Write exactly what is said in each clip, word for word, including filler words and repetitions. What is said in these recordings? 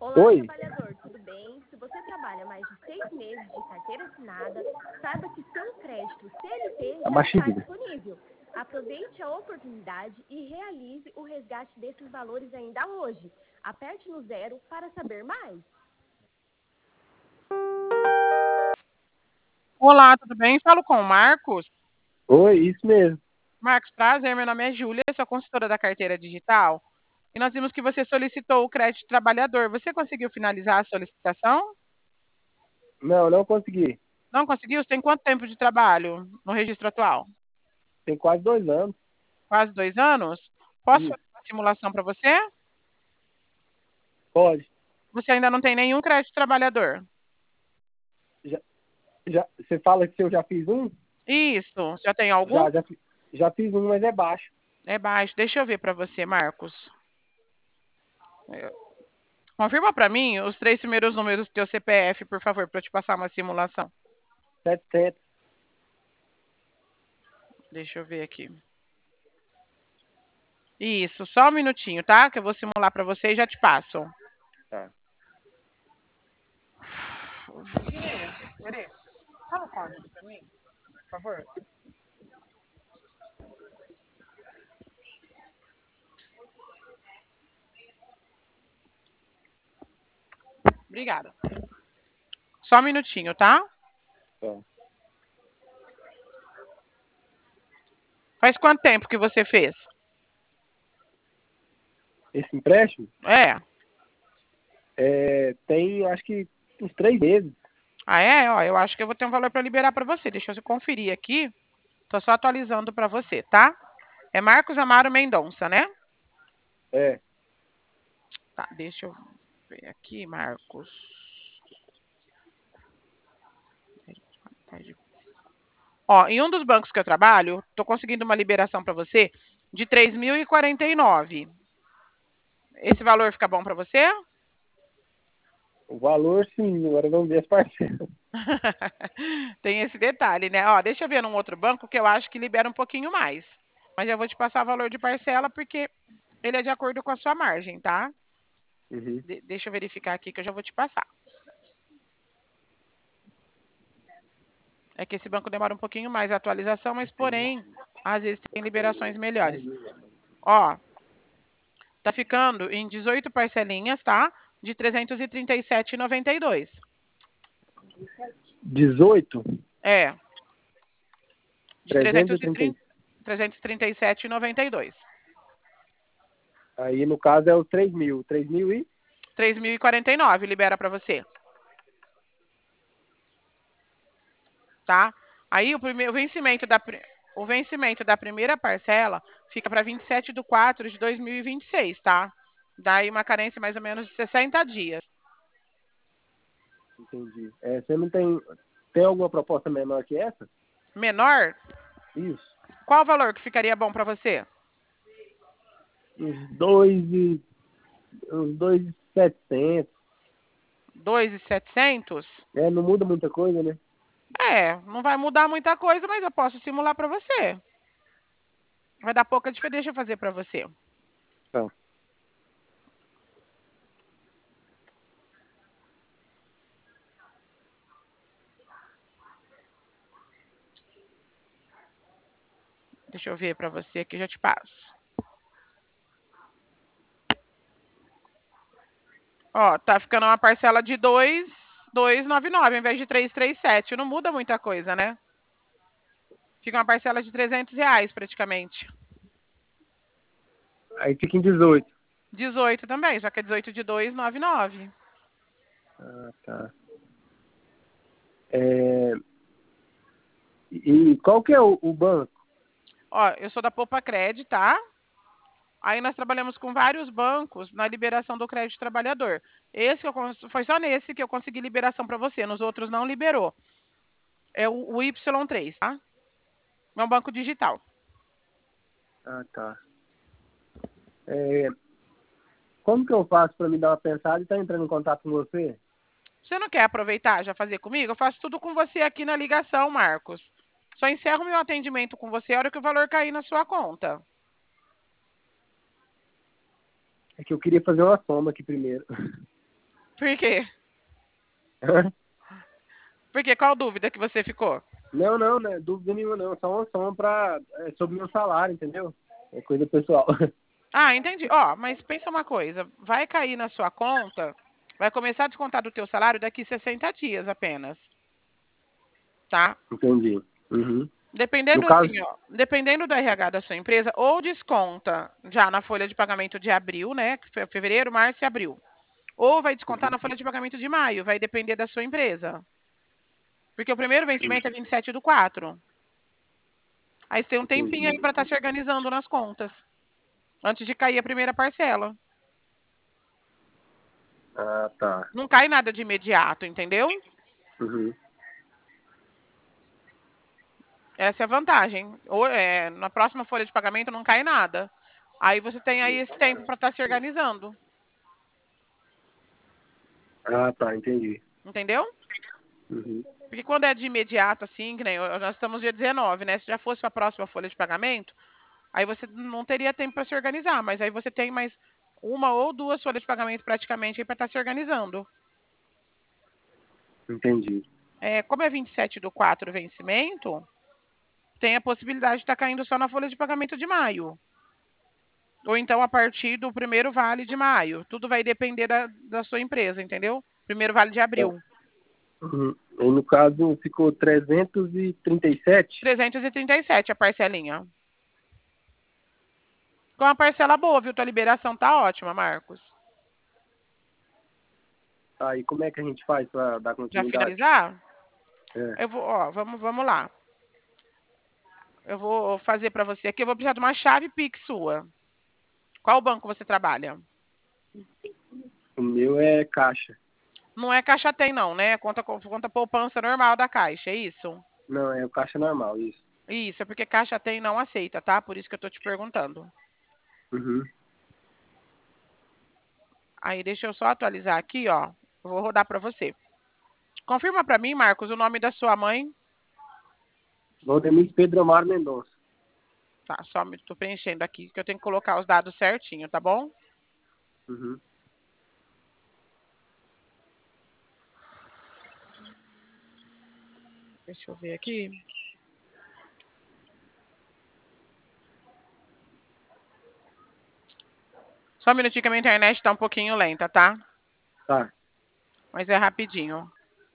Olá, Oi, trabalhador, tudo bem? Se você trabalha mais de seis meses de carteira assinada, saiba que seu crédito C L T já abaixa está aí. disponível. Aproveite a oportunidade e realize o resgate desses valores ainda hoje. Aperte no zero para saber mais. Olá, tudo bem? Falo com o Marcos. Oi, isso mesmo. Marcos, prazer, meu nome é Júlia, sou consultora da carteira digital. E nós vimos que você solicitou o crédito trabalhador. Você conseguiu finalizar a solicitação? Não, não consegui. Não conseguiu? Você tem quanto tempo de trabalho no registro atual? Tem quase dois anos. Quase dois anos? Posso Isso. fazer uma simulação para você? Pode. Você ainda não tem nenhum crédito trabalhador? Já, já, você fala que eu já fiz um? Isso. Já tem algum? Já, já, fi- já fiz um, mas é baixo. É baixo. Deixa eu ver para você, Marcos. Eu- Confirma para mim os três primeiros números do teu C P F, por favor, para eu te passar uma simulação. setecentos. Deixa eu ver aqui. Isso, só um minutinho, tá? Que eu vou simular para você e já te passo. Tá. Fala o código para mim, por favor. Obrigada. Só um minutinho, tá? Tá. Faz quanto tempo que você fez? Esse empréstimo É. é, tem, acho que, uns três meses. Ah, é? Ó, eu acho que eu vou ter um valor para liberar para você. Deixa eu conferir aqui. Tô só atualizando para você, tá? É Marcos Amaro Mendonça, né? É, Tá, deixa eu ver aqui, Marcos. Ó, em um dos bancos que eu trabalho, tô conseguindo uma liberação para você de três mil e quarenta e nove. Esse valor fica bom para você? o valor sim, agora vamos ver as parcelas. Tem esse detalhe, né? Ó, deixa eu ver num outro banco que eu acho que libera um pouquinho mais. Mas eu vou te passar o valor de parcela porque ele é de acordo com a sua margem, tá? Uhum. De- deixa eu verificar aqui que eu já vou te passar. É que esse banco demora um pouquinho mais a atualização, mas porém, às vezes tem liberações melhores. Ó, tá ficando em dezoito parcelinhas, tá? De trezentos e trinta e sete reais e noventa e dois. dezoito? É, de trezentos e trinta. trezentos e trinta e sete reais e noventa e dois. Aí, no caso, é o três mil. três mil e? três mil e quarenta e nove libera para você. Tá? Aí o primeiro o vencimento da pri- o vencimento da primeira parcela fica para vinte e sete de quatro de dois mil e vinte e seis, tá? Daí uma carência mais ou menos de sessenta dias. Entendi. É, você não tem... Tem alguma proposta menor que essa? Menor? Isso. Qual o valor que ficaria bom para você? Uns dois e... Uns dois e setecentos. dois mil e setecentos? É, não muda muita coisa, né? É, não vai mudar muita coisa, mas eu posso simular para você. Vai dar pouca diferença, deixa eu fazer para você. Tá. Deixa eu ver para você aqui, já te passo. Ó, tá ficando uma parcela de dois mil duzentos e noventa e nove ao invés de trezentos e trinta e sete. Não muda muita coisa, né? Fica uma parcela de trezentos reais praticamente. Aí fica em dezoito. dezoito também, só que é dezoito de dois mil duzentos e noventa e nove. Ah, tá. É... E qual que é o, o banco? Ó, eu sou da Poupa Cred, tá? Aí nós trabalhamos com vários bancos na liberação do crédito trabalhador. Esse que eu, cons- foi só nesse que eu consegui liberação para você, nos outros não liberou. É o, o Y três, tá? É um banco digital. Ah, tá. É... Como que eu faço para me dar uma pensada e estar tá entrando em contato com você? Você não quer aproveitar já fazer comigo? Eu faço tudo com você aqui na ligação, Marcos. Só encerro meu atendimento com você a hora que o valor cair na sua conta. É que eu queria fazer uma soma aqui primeiro. Por quê? Porque qual dúvida que você ficou? Não, não, não é dúvida nenhuma não. Só uma, só uma pra, é sobre meu salário, entendeu? É coisa pessoal. Ah, entendi. Ó, mas pensa uma coisa, vai cair na sua conta, vai começar a descontar do teu salário daqui sessenta dias apenas, tá? Entendi. Uhum. No Dependendo caso, assim, ó, dependendo do R H da sua empresa, ou desconta já na folha de pagamento de abril, né? que foi Fevereiro, março e abril. Ou vai descontar na folha de pagamento de maio, vai depender da sua empresa. Porque o primeiro vencimento é vinte e sete do quatro. Aí você tem um tempinho aí entendi. para estar se organizando nas contas, antes de cair a primeira parcela. Ah, tá. Não cai nada de imediato, entendeu? Uhum. Essa é a vantagem. Ou, é, na próxima folha de pagamento não cai nada. Aí você tem aí esse tempo para estar se organizando. Ah, tá, entendi. Entendeu? Uhum. Porque quando é de imediato, assim, que nem nós estamos dia dezenove, né? Se já fosse para a próxima folha de pagamento, aí você não teria tempo para se organizar, mas aí você tem mais uma ou duas folhas de pagamento praticamente para estar se organizando. Entendi. É, como é vinte e sete do quatro o vencimento, tem a possibilidade de estar caindo só na folha de pagamento de maio. Ou então a partir do primeiro vale de maio. Tudo vai depender da, da sua empresa, entendeu? Primeiro vale de Tá. abril. Uhum. E no caso ficou trezentos e trinta e sete. trezentos e trinta e sete a parcelinha. Com uma parcela boa, viu? Tua liberação tá ótima, Marcos. Aí como é que a gente faz para dar Já continuidade? finalizar? É. Eu vou, ó, vamos, vamos lá. Eu vou fazer para você aqui. Eu vou precisar de uma chave Pix sua. Qual banco você trabalha? O meu é caixa. Não é Caixa Tem, não, né? Conta, conta poupança normal da Caixa, é isso? Não, é o caixa normal, isso. Isso, é porque Caixa Tem não aceita, tá? Por isso que eu tô te perguntando. Uhum. Aí deixa eu só atualizar aqui, ó. Eu vou rodar para você. Confirma para mim, Marcos, o nome da sua mãe. Valdemir Pedro Amaro Mendonça. Tá, só me tô preenchendo aqui que eu tenho que colocar os dados certinho, tá bom? Uhum. Deixa eu ver aqui. Só um minutinho que a minha internet tá um pouquinho lenta, tá? Tá. Mas é rapidinho.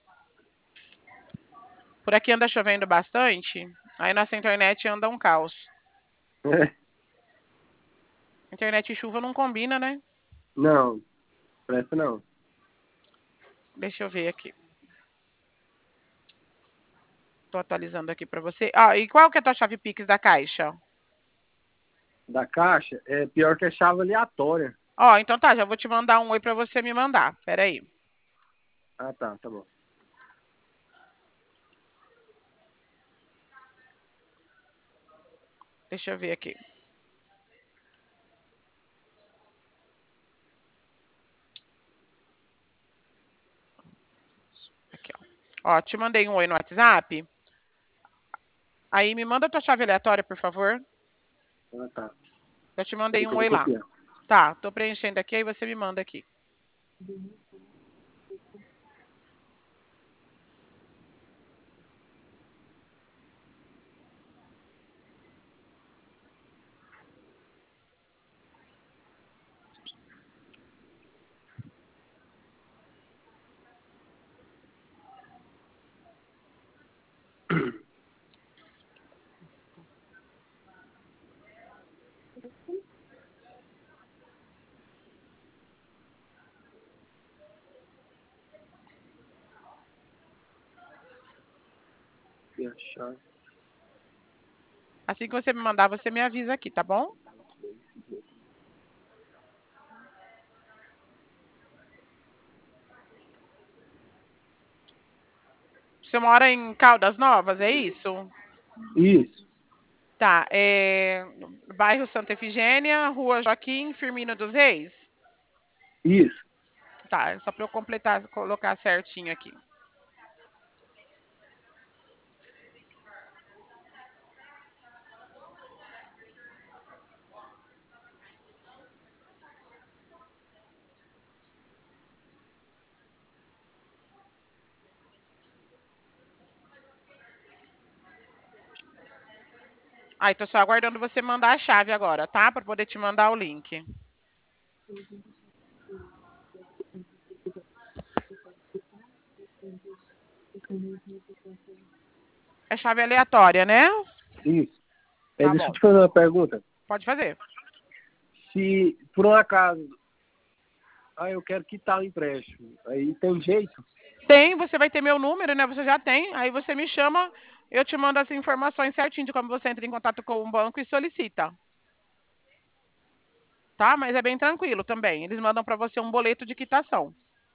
Por aqui anda chovendo bastante, aí nossa internet anda um caos. É. Internet e chuva não combina, né? Não, presta não. Deixa eu ver aqui. Tô atualizando aqui para você. Ah, e qual que é a tua chave Pix da Caixa? Da caixa é pior que a chave aleatória. Ó, então tá, já vou te mandar um oi para você me mandar. Pera aí. Ah, tá, tá bom. Deixa eu ver aqui. Aqui, ó. Ó, te mandei um oi no WhatsApp. Aí me manda a tua chave aleatória, por favor. Ah, tá. Eu te mandei Peraí que um eu vou oi lá. copiar. Tá, tô preenchendo aqui, aí você me manda aqui. E a chave. Assim que você me mandar, você me avisa aqui, tá bom? Você mora em Caldas Novas, é isso? Isso, Tá, é... bairro Santa Efigênia, Rua Joaquim Firmino dos Reis? isso. Tá, só para eu completar, colocar certinho aqui. Aí, tô só aguardando você mandar a chave agora, tá? Para poder te mandar o link. É chave aleatória, né? Isso. É, Tá deixa eu bom. te fazer uma pergunta. Pode fazer. Se, por um acaso, ah, eu quero quitar o empréstimo, aí tem jeito? Tem, você vai ter meu número, né? Você já tem. Aí você me chama, eu te mando as informações certinho de como você entra em contato com o banco e solicita. Tá? Mas é bem tranquilo também. Eles mandam para você um boleto de quitação.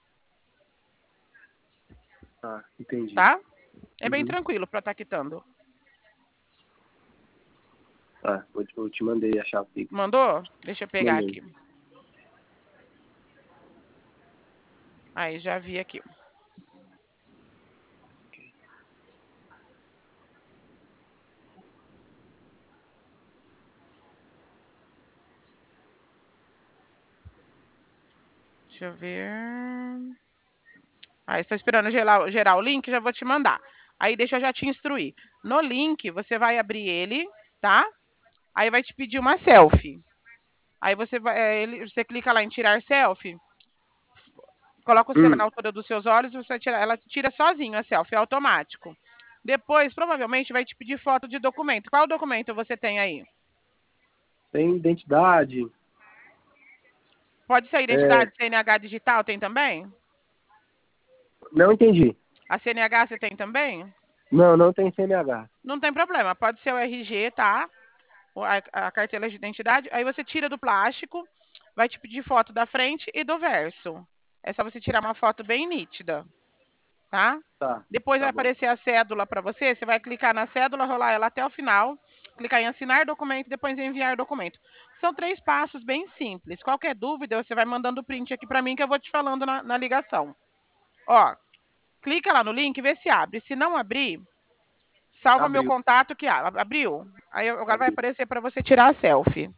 Ah, entendi. Tá? É bem Uhum. tranquilo para estar quitando. Ah, eu te, eu te mandei a chave Pix. Mandou? Deixa eu pegar Mandei. aqui. Aí, já vi aqui. Deixa eu ver. Aí, estou esperando gerar, gerar o link, já vou te mandar. Aí, deixa eu já te instruir. No link, você vai abrir ele, tá? Aí, vai te pedir uma selfie. Aí, você, vai, é, ele, você clica lá em tirar selfie. Coloca o celular Hum, na altura dos seus olhos e você tira, ela tira sozinho a selfie, é automático. Depois, provavelmente, vai te pedir foto de documento. Qual documento você tem aí? tem identidade. Pode ser É, identidade C N H digital, tem também? não entendi. A C N H você tem também? Não, não tem C N H. Não tem problema, pode ser o R G, tá? A, a carteira de identidade. Aí você tira do plástico, vai te pedir foto da frente e do verso. É só você tirar uma foto bem nítida, tá? Tá, Depois vai tá bom. aparecer a cédula para você, você vai clicar na cédula, rolar ela até o final, clicar em assinar documento, depois em enviar documento. São três passos bem simples. Qualquer dúvida, você vai mandando o print aqui para mim que eu vou te falando na, na ligação. Ó, clica lá no link, vê se abre. Se não abrir, salva meu Abriu. contato que ah, abriu. Aí agora vai Abriu. aparecer para você tirar a selfie.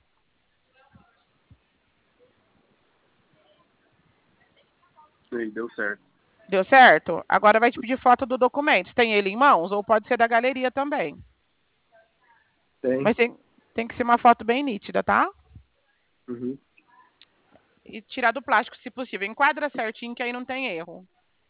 Aí, deu certo. Deu certo? Agora vai te pedir foto do documento. Tem ele em mãos ou pode ser da galeria também. Tem. Mas tem, tem que ser uma foto bem nítida, tá? Uhum. E tirar do plástico, se possível. Enquadra certinho, que aí não tem erro.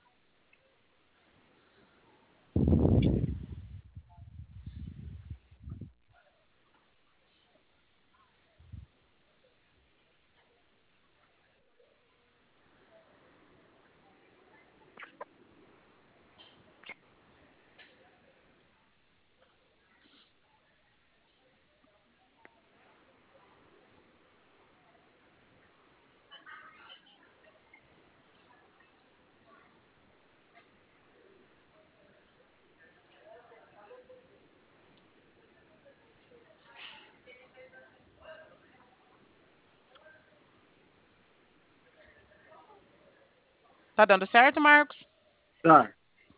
Tá dando certo, Marcos? Tá.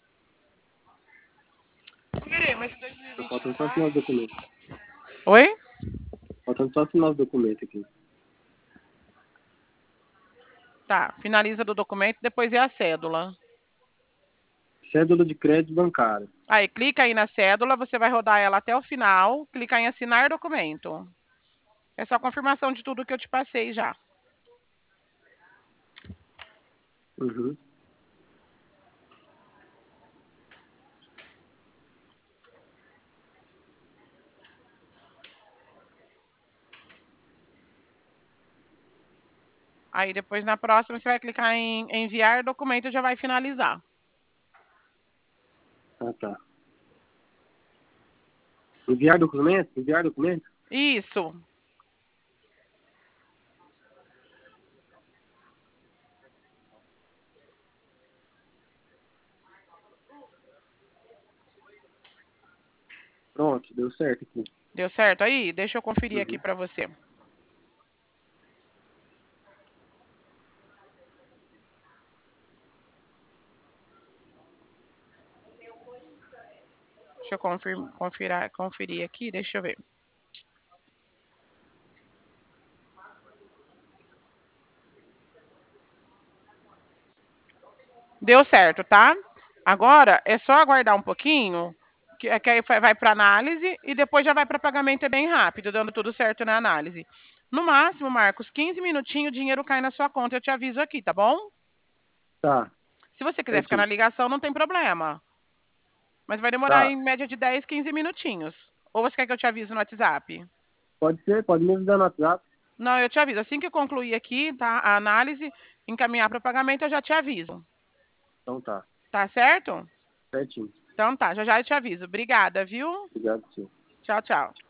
Mas Tá faltando só assinar os documentos. Oi? Faltando só assinar os documentos aqui. Tá, finaliza do documento, depois é a cédula. Cédula de crédito bancário. Aí, clica aí na cédula, você vai rodar ela até o final, clicar em assinar documento. É só confirmação de tudo que eu te passei já. Uhum. Aí, depois, na próxima, você vai clicar em enviar documento e já vai finalizar. Ah, tá. Enviar documento? Enviar documento? Isso. Pronto, deu certo aqui. Deu certo aí? Deixa eu conferir aqui Uhum. para você. Deixa eu confir, confirar, conferir aqui, deixa eu ver. Deu certo, tá? Agora é só aguardar um pouquinho que, é que aí vai para análise e depois já vai para pagamento, é bem rápido, dando tudo certo na análise. No máximo, Marcos, quinze minutinhos, o dinheiro cai na sua conta, eu te aviso aqui, tá bom? Tá. Se você quiser ficar na ligação, não tem problema. Mas vai demorar Tá. em média de dez, quinze minutinhos. Ou você quer que eu te avise no WhatsApp? Pode ser, pode me avisar no WhatsApp. Não, eu te aviso. Assim que eu concluir aqui, tá? A análise, encaminhar para o pagamento, eu já te aviso. Então tá. Tá certo? Certinho. Então tá, já já eu te aviso. Obrigada, viu? Obrigado, senhor. Tchau, tchau.